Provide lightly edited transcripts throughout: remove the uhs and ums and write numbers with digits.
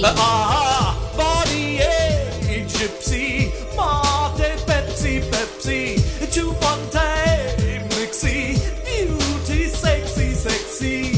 Body a gypsy, Mate Pepsi, Pepsi, Chupante, Mixi, beauty, sexy, sexy.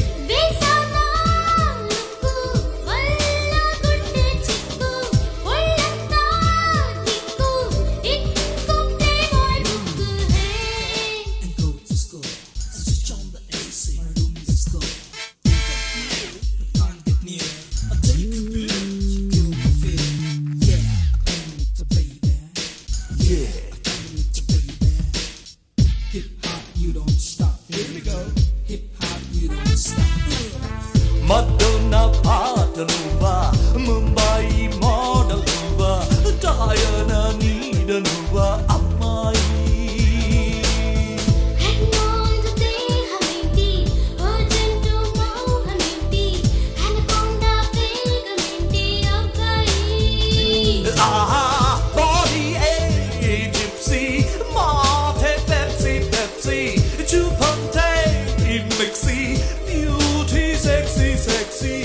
Madonna Patanuva, Mumbai model nuva, Diana Nida nuva, Amai. And on the day Hamiti, urgent to know Hamiti, Anaconda Hamiti Akai. Body a gypsy, Mate Pepsi, Pepsi, Chupante, Mixi, beauty, sexy, sexy.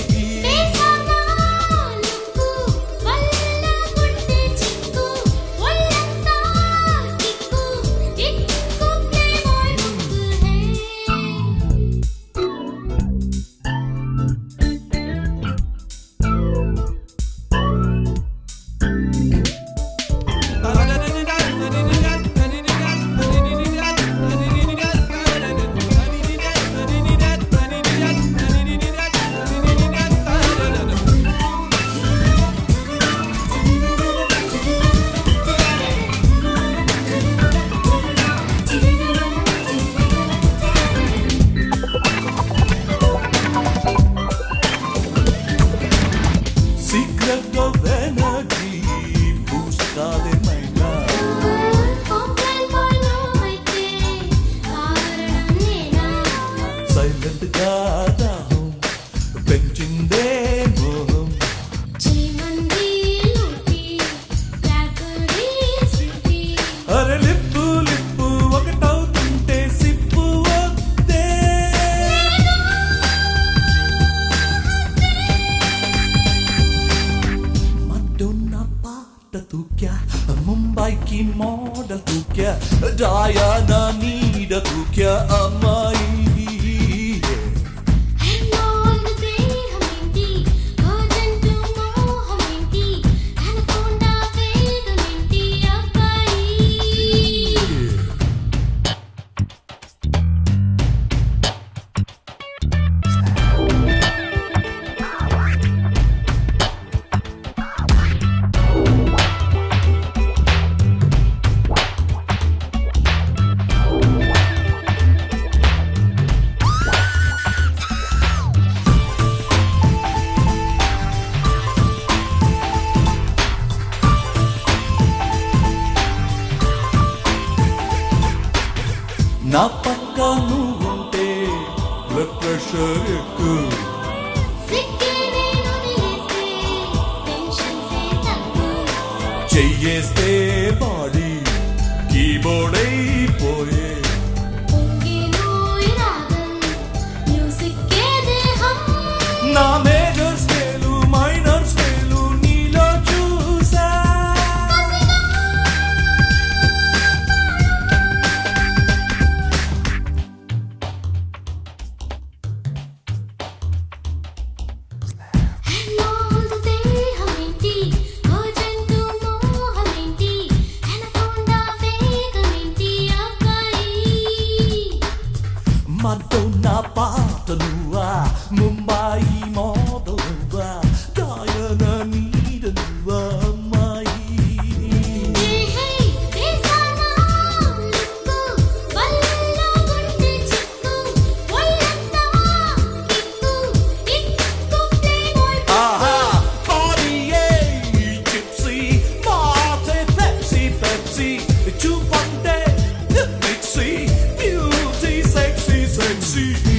Secret of energy, boost the mind. Silent down, benching them. Are lippu lippu, ఒకటవుతుంటే సిప్పు వద్దే. Madonna Pata tu kya, Mumbai ki model tu kya, Diana Nida tu kya, Amai. నా పక్క నువ్వుంటే blood pressure ఎక్కువ చెయ్యేస్తే body keyboard అయిపోయే నా major scale minor scale నీలో చూసా Madonna Patanuva, Mumbai model nuva, Diana Nida nuva, Amai. Body a gypsy, Mate Pepsi, Pepsi, Chupante, Mixi, beauty, sexy, sexy.